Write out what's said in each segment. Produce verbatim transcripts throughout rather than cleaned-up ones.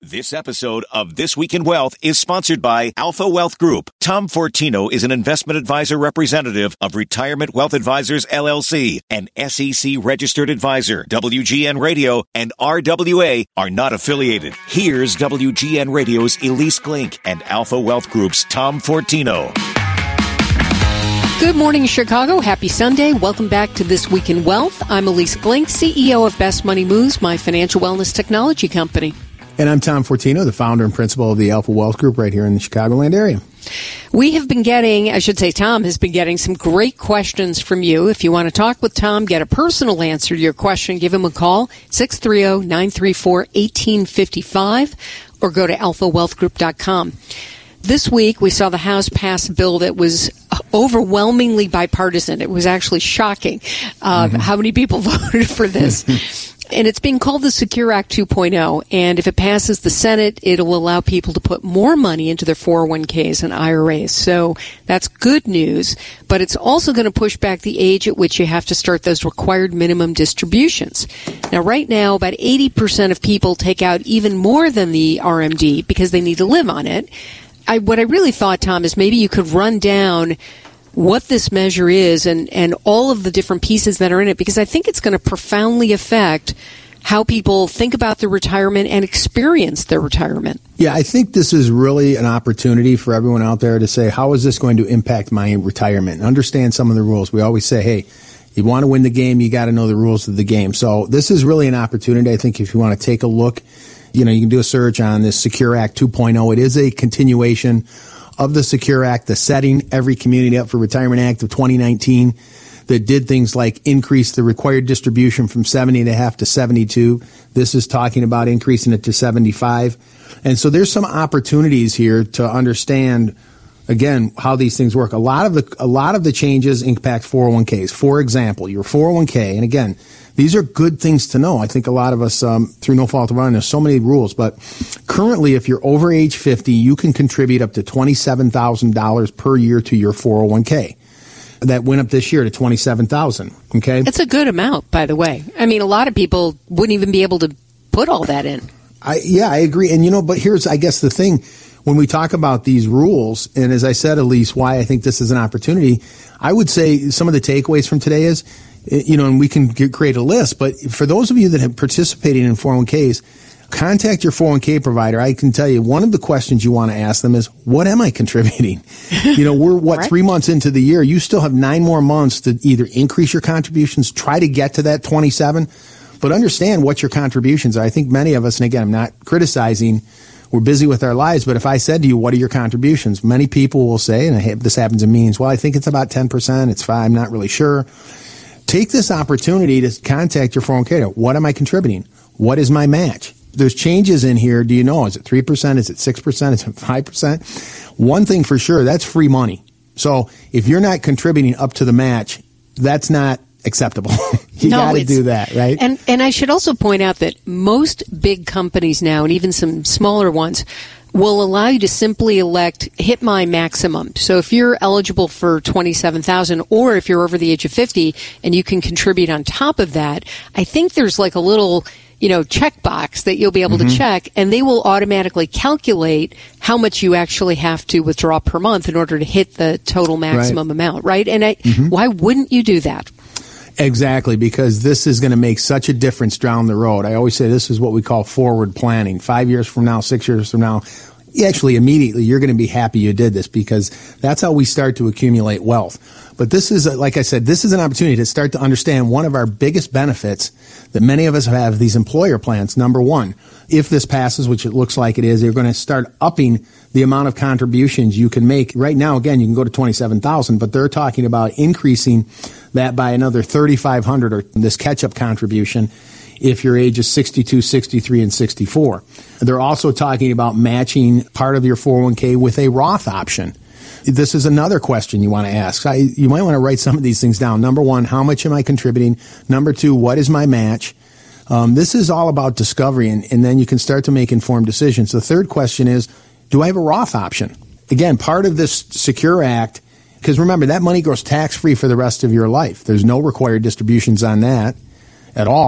This episode of This Week in Wealth is sponsored by Alpha Wealth Group. Tom Fortino is an investment advisor representative of Retirement Wealth Advisors, L L C, an S E C-registered advisor. W G N Radio and R W A are not affiliated. Here's W G N Radio's Elise Glink and Alpha Wealth Group's Tom Fortino. Good morning, Chicago. Happy Sunday. Welcome back to This Week in Wealth. I'm Elise Glink, C E O of Best Money Moves, my financial wellness technology company. And I'm Tom Fortino, the founder and principal of the Alpha Wealth Group right here in the Chicagoland area. We have been getting, I should say Tom has been getting some great questions from you. If you want to talk with Tom, get a personal answer to your question, give him a call, six three zero, nine three four, one eight five five, or go to alpha wealth group dot com. This week, we saw the House pass a bill that was overwhelmingly bipartisan. It was actually shocking uh, mm-hmm. how many people voted for this. And it's being called the Secure Act two point oh. And if it passes the Senate, it will allow people to put more money into their four oh one k's and I R As. So that's good news. But it's also going to push back the age at which you have to start those required minimum distributions. Now, right now, about eighty percent of people take out even more than the R M D because they need to live on it. I, what I really thought, Tom, is maybe you could run down what this measure is and, and all of the different pieces that are in it, because I think it's going to profoundly affect how people think about their retirement and experience their retirement. Yeah, I think this is really an opportunity for everyone out there to say, how is this going to impact my retirement? Understand some of the rules. We always say, hey, you want to win the game, you got to know the rules of the game. So this is really an opportunity. I think if you want to take a look, you know, you can do a search on this Secure Act two point oh. It is a continuation of the Secure Act, the Setting Every Community Up for Retirement Act of twenty nineteen that did things like increase the required distribution from seventy and a half to seventy-two. This is talking about increasing it to seventy-five. And so there's some opportunities here to understand, again, how these things work. A lot of the, a lot of the changes impact four oh one k's. For example, your four oh one k, and again, these are good things to know. I think a lot of us, um, through no fault of our own, there's so many rules. But currently, if you're over age fifty, you can contribute up to twenty-seven thousand dollars per year to your four oh one k. That went up this year to twenty-seven thousand dollars. Okay, it's a good amount, by the way. I mean, a lot of people wouldn't even be able to put all that in. I, yeah, I agree. And, you know, but here's, I guess, the thing. When we talk about these rules, and as I said, Elise, why I think this is an opportunity, I would say some of the takeaways from today is, you know, and we can get, create a list, but for those of you that have participated in four oh one k's, contact your four oh one k provider. I can tell you one of the questions you want to ask them is, what am I contributing? You know, we're, what, right. three months into the year, you still have nine more months to either increase your contributions, try to get to that twenty-seven, but understand what your contributions are. I think many of us, and again, I'm not criticizing, we're busy with our lives, but if I said to you, what are your contributions? Many people will say, and this happens in meetings, well, I think it's about ten percent, it's five, I'm not really sure. Take this opportunity to contact your four oh one k. What am I contributing? What is my match? There's changes in here. Do you know? Is it three percent? Is it six percent? Is it five percent? One thing for sure, that's free money. So if you're not contributing up to the match, that's not acceptable. You no, got to do that, right? And and I should also point out that most big companies now, and even some smaller ones, will allow you to simply elect hit my maximum. So if you're eligible for twenty-seven thousand dollars, or if you're over the age of fifty and you can contribute on top of that, I think there's like a little, you know, checkbox that you'll be able mm-hmm. to check, and they will automatically calculate how much you actually have to withdraw per month in order to hit the total maximum right. amount, right? And I, mm-hmm. why wouldn't you do that? Exactly, because this is going to make such a difference down the road. I always say this is what we call forward planning. Five years from now, six years from now, actually immediately you're going to be happy you did this, because that's how we start to accumulate wealth. But this is, like I said, this is an opportunity to start to understand one of our biggest benefits that many of us have, these employer plans. Number one, if this passes, which it looks like it is, you're going to start upping the amount of contributions you can make. Right now, again, you can go to twenty-seven thousand, but they're talking about increasing that by another thirty-five hundred, or this catch-up contribution, if your age is sixty-two, sixty-three, and sixty-four. They're also talking about matching part of your four oh one k with a Roth option. This is another question you want to ask. I, you might want to write some of these things down. Number one, how much am I contributing? Number two, what is my match? Um, this is all about discovery, and, and then you can start to make informed decisions. The third question is, do I have a Roth option? Again, part of this Secure Act, because remember, that money goes tax-free for the rest of your life. There's no required distributions on that at all.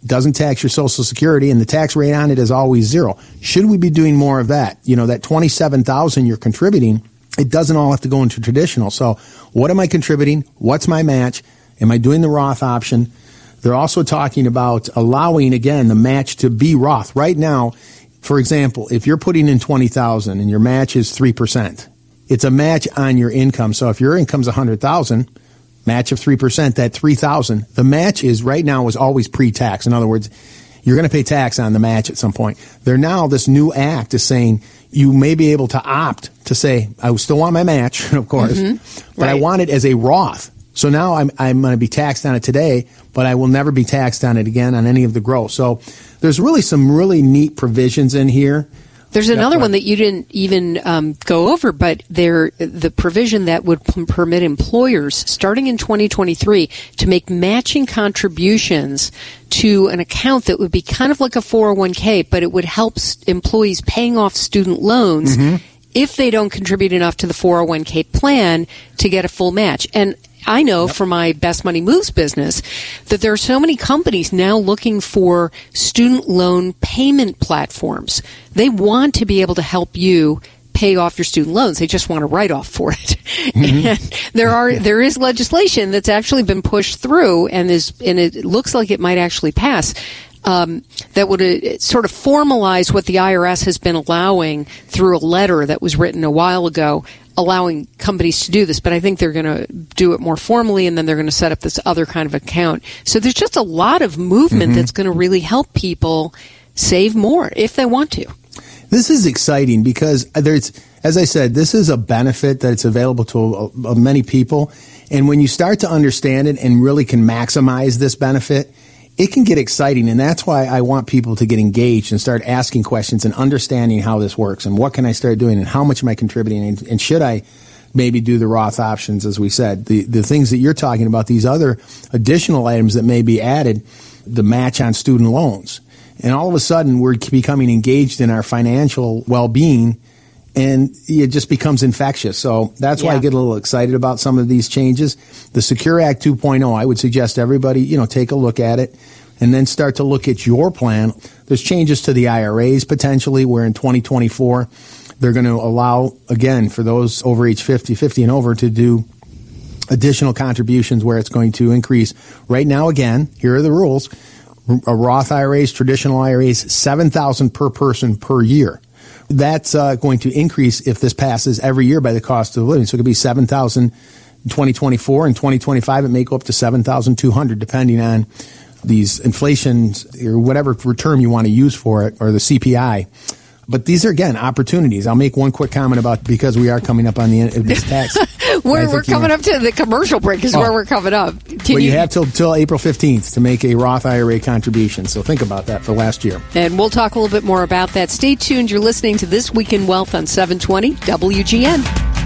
doesn't tax your Social Security, and the tax rate on it is always zero. Should we be doing more of that? You know, that twenty-seven thousand dollars you're contributing, it doesn't all have to go into traditional. So what am I contributing? What's my match? Am I doing the Roth option? They're also talking about allowing, again, the match to be Roth. Right now, for example, if you're putting in twenty thousand dollars and your match is three percent, it's a match on your income. So if your income's one hundred thousand dollars, match of three percent, that three thousand dollars, the match is right now is always pre-tax. In other words, you're going to pay tax on the match at some point. They're now, this new act is saying you may be able to opt to say, I still want my match, of course, mm-hmm. but right. I want it as a Roth. So now I'm, I'm going to be taxed on it today, but I will never be taxed on it again on any of the growth. So there's really some really neat provisions in here. There's another one that you didn't even um, go over, but there the provision that would p- permit employers starting in twenty twenty-three to make matching contributions to an account that would be kind of like a four oh one k, but it would help s- employees paying off student loans mm-hmm. if they don't contribute enough to the four oh one k plan to get a full match. And I know yep. from my Best Money Moves business that there are so many companies now looking for student loan payment platforms. They want to be able to help you pay off your student loans. They just want a write-off for it. Mm-hmm. And there are there is legislation that's actually been pushed through, and is and it looks like it might actually pass. Um, that would uh, sort of formalize what the I R S has been allowing through a letter that was written a while ago, allowing companies to do this. But I think they're going to do it more formally, and then they're going to set up this other kind of account. So there's just a lot of movement mm-hmm. that's going to really help people save more if they want to. This is exciting because there's, as I said, this is a benefit that's available to uh, many people. And when you start to understand it and really can maximize this benefit, it can get exciting, and that's why I want people to get engaged and start asking questions and understanding how this works and what can I start doing and how much am I contributing and, and should I maybe do the Roth options, as we said. The the things that you're talking about, these other additional items that may be added, the match on student loans. And all of a sudden, we're becoming engaged in our financial well-being, and it just becomes infectious. So that's why yeah. I get a little excited about some of these changes. The Secure Act two point oh, I would suggest everybody, you know, take a look at it and then start to look at your plan. There's changes to the I R As potentially, where in twenty twenty-four, they're going to allow, again, for those over age fifty, fifty and over, to do additional contributions where it's going to increase. Right now, again, here are the rules. A Roth I R As, traditional I R As, seven thousand dollars per person per year. That's uh, going to increase if this passes every year by the cost of living. So it could be seven thousand dollars in twenty twenty-four. In twenty twenty-five, it may go up to seven thousand two hundred dollars, depending on these inflations or whatever term you want to use for it, or the C P I. But these are, again, opportunities. I'll make one quick comment about, because we are coming up on the end of this tax. we're we're coming up to the commercial break is oh. where we're coming up. Can well, you, you have till till April fifteenth to make a Roth I R A contribution. So think about that for last year. And we'll talk a little bit more about that. Stay tuned. You're listening to This Week in Wealth on seven twenty W G N.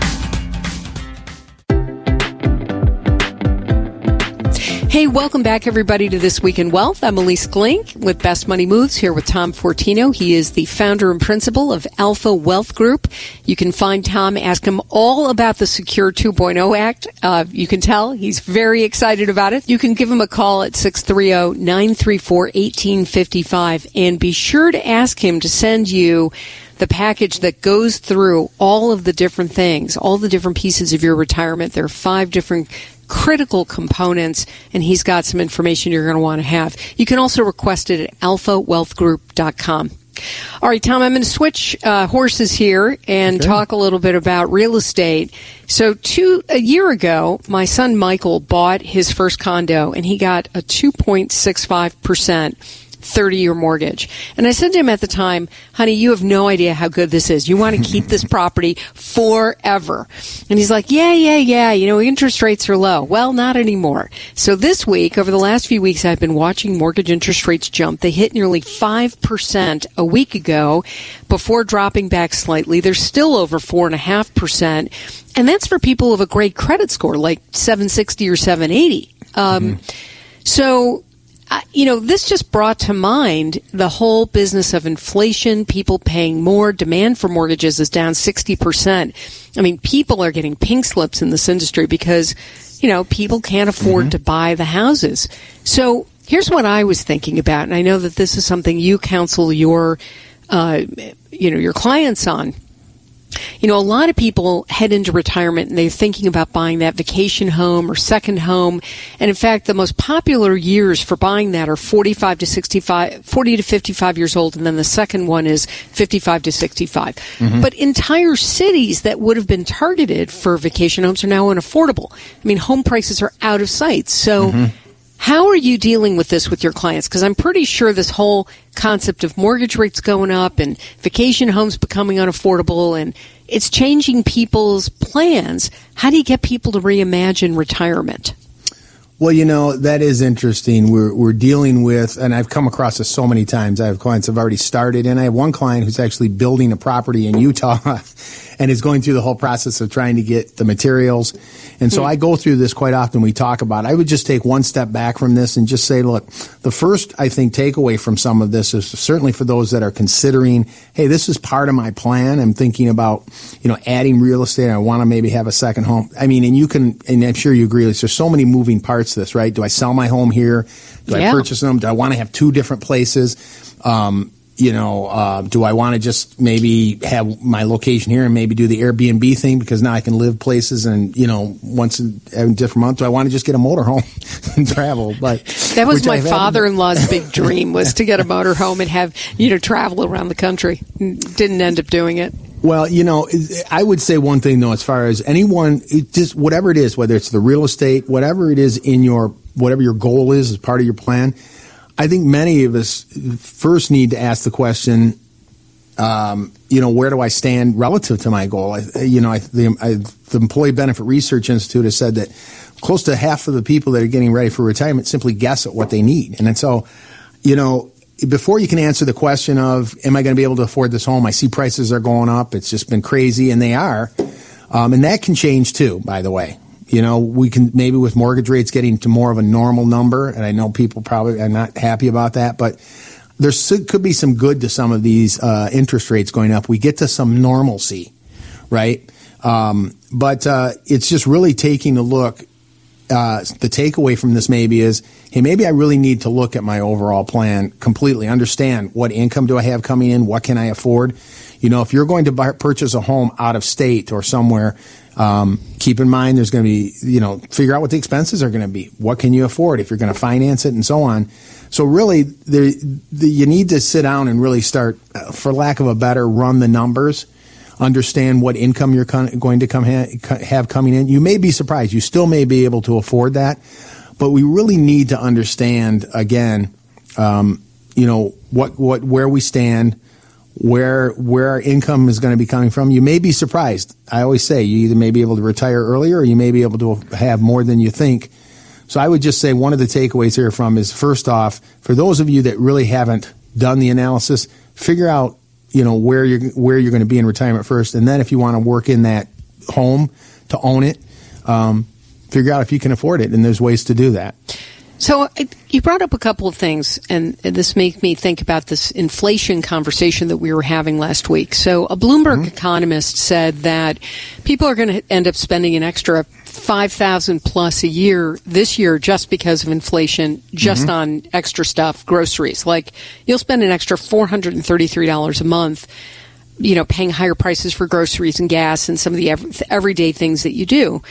Hey, welcome back, everybody, to This Week in Wealth. I'm Elise Glink with Best Money Moves, here with Tom Fortino. He is the founder and principal of Alpha Wealth Group. You can find Tom, ask him all about the Secure two point oh Act. Uh, you can tell he's very excited about it. You can give him a call at six three zero, nine three four, one eight five five, and be sure to ask him to send you the package that goes through all of the different things, all the different pieces of your retirement. There are five different critical components, and he's got some information you're going to want to have. You can also request it at alpha wealth group dot com. All right, Tom, I'm going to switch uh, horses here and okay. talk a little bit about real estate. So two a year ago, my son Michael bought his first condo, and he got a two point six five percent thirty-year mortgage. And I said to him at the time, honey, you have no idea how good this is. You want to keep this property forever. And he's like, yeah, yeah, yeah. You know, interest rates are low. Well, not anymore. So this week, over the last few weeks, I've been watching mortgage interest rates jump. They hit nearly five percent a week ago before dropping back slightly. They're still over four point five percent. And that's for people with a great credit score, like seven sixty or seven eighty. Um, mm-hmm. So... Uh, you know, this just brought to mind the whole business of inflation, people paying more, demand for mortgages is down sixty percent. I mean, people are getting pink slips in this industry because, you know, people can't afford mm-hmm. to buy the houses. So Here's what I was thinking about, and I know that this is something you counsel your, uh, you know, your clients on. You know, a lot of people head into retirement and they're thinking about buying that vacation home or second home. And in fact, the most popular years for buying that are forty-five to sixty-five, forty to fifty-five years old. And then the second one is fifty-five to sixty-five. Mm-hmm. But entire cities that would have been targeted for vacation homes are now unaffordable. I mean, home prices are out of sight. So mm-hmm. how are you dealing with this with your clients? Because I'm pretty sure this whole concept of mortgage rates going up and vacation homes becoming unaffordable, and it's changing people's plans. How do you get people to reimagine retirement? Well, you know, that is interesting. We're we're dealing with, and I've come across this so many times. I have clients who have already started, and I have one client who's actually building a property in Utah and is going through the whole process of trying to get the materials. And so mm. I go through this quite often. We talk about it. I would just take one step back from this and just say, look, the first, I think, takeaway from some of this is certainly for those that are considering, hey, this is part of my plan. I'm thinking about, you know, adding real estate. I want to maybe have a second home. I mean, and you can, and I'm sure you agree, there's so many moving parts to this, right? Do I sell my home here? Do yeah. I purchase them? Do I want to have two different places? Um, You know, uh, do I want to just maybe have my location here and maybe do the Airbnb thing because now I can live places and, you know, once in a different month? Do I want to just get a motorhome and travel? But that was my father-in-law's big dream, was to get a motorhome and have, you know, travel around the country. Didn't end up doing it. Well, you know, I would say one thing, though, as far as anyone, it just whatever it is, whether it's the real estate, whatever it is in your, whatever your goal is as part of your plan, I think many of us first need to ask the question, um, you know, where do I stand relative to my goal? I, you know, I, the, I, the Employee Benefit Research Institute has said that close to half of the people that are getting ready for retirement simply guess at what they need. And then so, you know, before you can answer the question of, am I going to be able to afford this home? I see prices are going up. It's just been crazy, and they are. Um, and that can change too, by the way. You know, we can maybe with mortgage rates getting to more of a normal number, and I know people probably are not happy about that, but there could be some good to some of these uh, interest rates going up. We get to some normalcy, right? Um, but uh, it's just really taking a look. Uh, the takeaway from this maybe is, hey, maybe I really need to look at my overall plan completely, understand what income do I have coming in, what can I afford. You know, if you're going to buy, purchase a home out of state or somewhere, um, keep in mind there's going to be, you know, figure out what the expenses are going to be. What can you afford if you're going to finance it and so on. So really, there, the, you need to sit down and really start, uh, for lack of a better, run the numbers, understand what income you're con- going to come ha- have coming in. You may be surprised. You still may be able to afford that. But we really need to understand, again, um, you know, what, what, where we stand, where where our income is going to be coming from. You may be surprised. I always say you either may be able to retire earlier or you may be able to have more than you think. So I would just say one of the takeaways here from is, first off, for those of you that really haven't done the analysis, figure out, you know, where you're where you're going to be in retirement first, and then if you want to work in that home to own it, um, figure out if you can afford it, and there's ways to do that. So you brought up a couple of things, and this made me think about this inflation conversation that we were having last week. So a Bloomberg mm-hmm. economist said that people are going to end up spending an extra five thousand dollars plus a year this year just because of inflation, just mm-hmm. on extra stuff, groceries. Like, you'll spend an extra four hundred thirty-three dollars a month, you know, paying higher prices for groceries and gas and some of the every, everyday things that you do.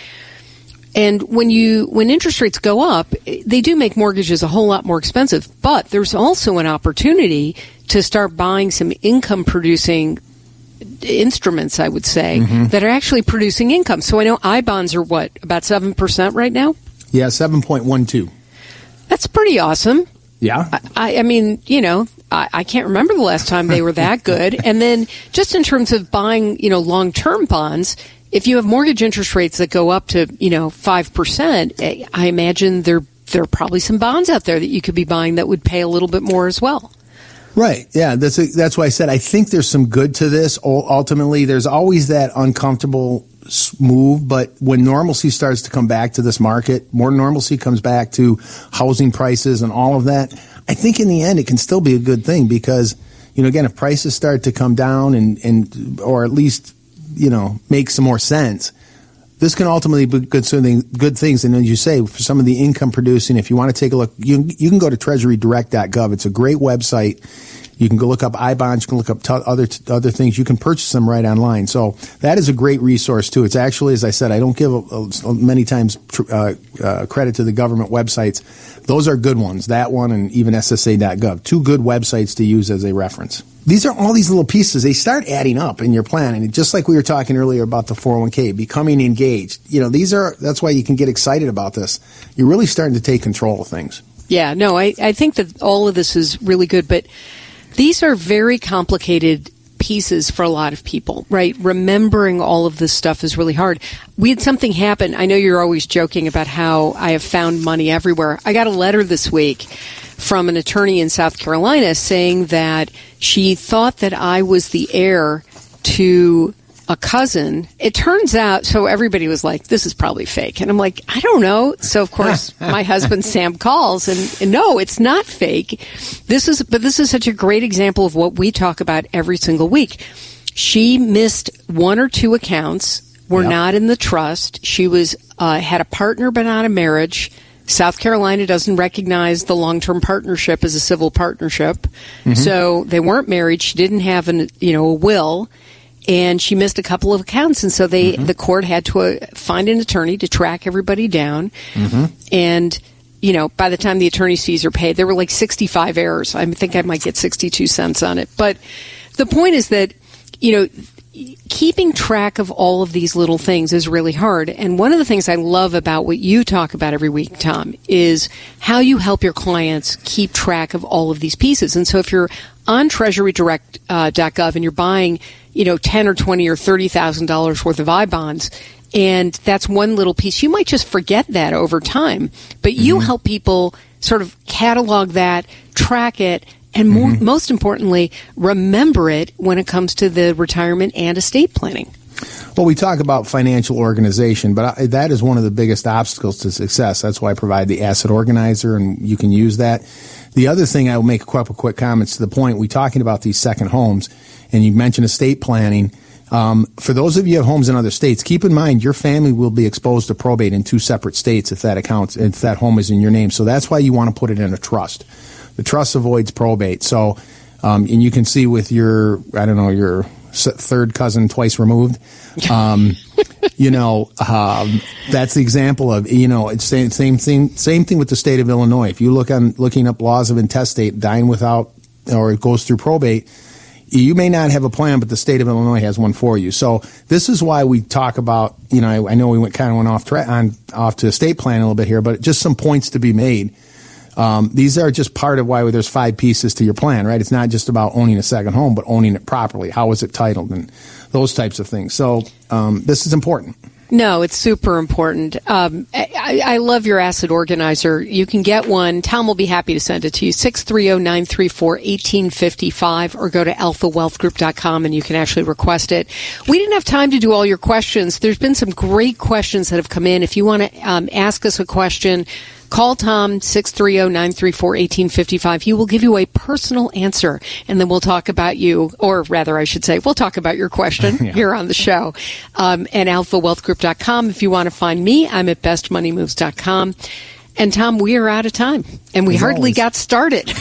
And when you when interest rates go up, they do make mortgages a whole lot more expensive. But there's also an opportunity to start buying some income-producing instruments, I would say, mm-hmm. that are actually producing income. So I know I bonds are, what, about seven percent right now? Yeah, seven point one two. That's pretty awesome. Yeah. I, I mean, you know, I, I can't remember the last time they were that good. And then just in terms of buying, you know, long-term bonds, if you have mortgage interest rates that go up to, you know, five percent, I imagine there there are probably some bonds out there that you could be buying that would pay a little bit more as well. Right. Yeah. That's a, that's why I said I think there's some good to this. Ultimately, there's always that uncomfortable move, but when normalcy starts to come back to this market, more normalcy comes back to housing prices and all of that, I think in the end it can still be a good thing because, you know, again, if prices start to come down and, and or at least, you know, make some more sense, this can ultimately be good, something, good things. And as you say, for some of the income producing, if you want to take a look, you, you can go to treasury direct dot gov. It's a great website. You can go look up I bonds. You can look up t- other t- other things. You can purchase them right online. So that is a great resource too. It's actually, as I said, I don't give a, a, many times tr- uh, uh, credit to the government websites. Those are good ones. That one and even S S A dot gov. Two good websites to use as a reference. These are all these little pieces. They start adding up in your plan. And just like we were talking earlier about the four oh one k, becoming engaged. You know, these are, that's why you can get excited about this. You're really starting to take control of things. Yeah, no, I, I think that all of this is really good, but these are very complicated pieces for a lot of people, right? Remembering all of this stuff is really hard. We had something happen. I know you're always joking about how I have found money everywhere. I got a letter this week from an attorney in South Carolina saying that she thought that I was the heir to a cousin. It turns out, so everybody was like, this is probably fake. And I'm like, I don't know. So, of course, my husband, Sam, calls and, and no, it's not fake. This is, but this is such a great example of what we talk about every single week. She missed one or two accounts, were yep. not in the trust. She was, uh, had a partner, but not a marriage. South Carolina doesn't recognize the long-term partnership as a civil partnership. Mm-hmm. So they weren't married. She didn't have an, you know, a will. And she missed a couple of accounts, and so they mm-hmm. the court had to uh, find an attorney to track everybody down. Mm-hmm. And, you know, by the time the attorney's fees are paid, there were like sixty-five errors. I think I might get sixty-two cents on it. But the point is that, you know, keeping track of all of these little things is really hard. And one of the things I love about what you talk about every week, Tom, is how you help your clients keep track of all of these pieces. And so if you're on treasury direct dot gov and you're buying, you know, ten or twenty or thirty thousand dollars worth of I bonds, and that's one little piece, you might just forget that over time. But you mm-hmm. help people sort of catalog that, track it, and more, mm-hmm. most importantly, remember it when it comes to the retirement and estate planning. Well, we talk about financial organization, but I, that is one of the biggest obstacles to success. That's why I provide the asset organizer, and you can use that. The other thing, I will make a couple quick comments to the point. We're talking about these second homes, and you mentioned estate planning. Um, for those of you who have homes in other states, keep in mind your family will be exposed to probate in two separate states if that account, if that home is in your name. So that's why you want to put it in a trust. The trust avoids probate. So, um, and you can see with your, I don't know, your third cousin twice removed, um, you know, um, that's the example of, you know, it's same, same thing, same thing with the state of Illinois. If you look on looking up laws of intestate, dying without, or it goes through probate, you may not have a plan, but the state of Illinois has one for you. So this is why we talk about, you know, I, I know we went kind of went off tra- on off to estate planning a little bit here, but just some points to be made. Um, these are just part of why there's five pieces to your plan, right? It's not just about owning a second home, but owning it properly. How is it titled and those types of things. So um, this is important. No, it's super important. Um, I, I love your asset organizer. You can get one. Tom will be happy to send it to you. six three zero, nine three four, one eight five five or go to alpha wealth group dot com and you can actually request it. We didn't have time to do all your questions. There's been some great questions that have come in. If you want to um, ask us a question, call Tom, six three zero, nine three four, one eight five five. He will give you a personal answer, and then we'll talk about you, or rather, I should say, we'll talk about your question yeah. here on the show. Um, and alpha wealth group dot com. If you want to find me, I'm at best money moves dot com. And Tom, we are out of time, and we As hardly always. got started.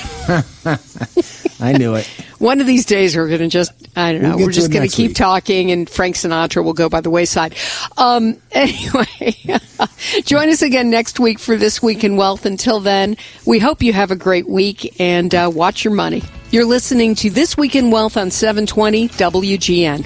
I knew it. One of these days, we're going to just, I don't know, we'll we're just going to keep week. talking, and Frank Sinatra will go by the wayside. Um, anyway, join us again next week for This Week in Wealth. Until then, we hope you have a great week, and uh, watch your money. You're listening to This Week in Wealth on seven twenty W G N.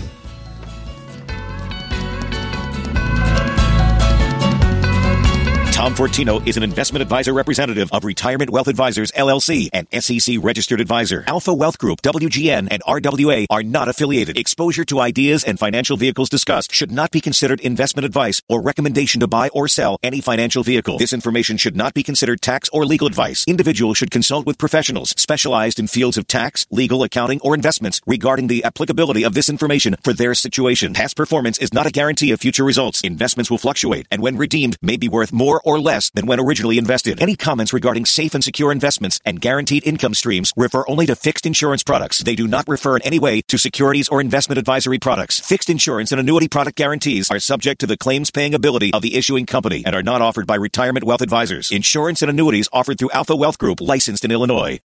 Tom Fortino is an investment advisor representative of Retirement Wealth Advisors, L L C, and S E C registered advisor. Alpha Wealth Group, W G N, and R W A are not affiliated. Exposure to ideas and financial vehicles discussed should not be considered investment advice or recommendation to buy or sell any financial vehicle. This information should not be considered tax or legal advice. Individuals should consult with professionals specialized in fields of tax, legal, accounting, or investments regarding the applicability of this information for their situation. Past performance is not a guarantee of future results. Investments will fluctuate, and when redeemed, may be worth more or less than when originally invested. Any comments regarding safe and secure investments and guaranteed income streams refer only to fixed insurance products. They do not refer in any way to securities or investment advisory products. Fixed insurance and annuity product guarantees are subject to the claims-paying ability of the issuing company and are not offered by Retirement Wealth Advisors. Insurance and annuities offered through Alpha Wealth Group, licensed in Illinois.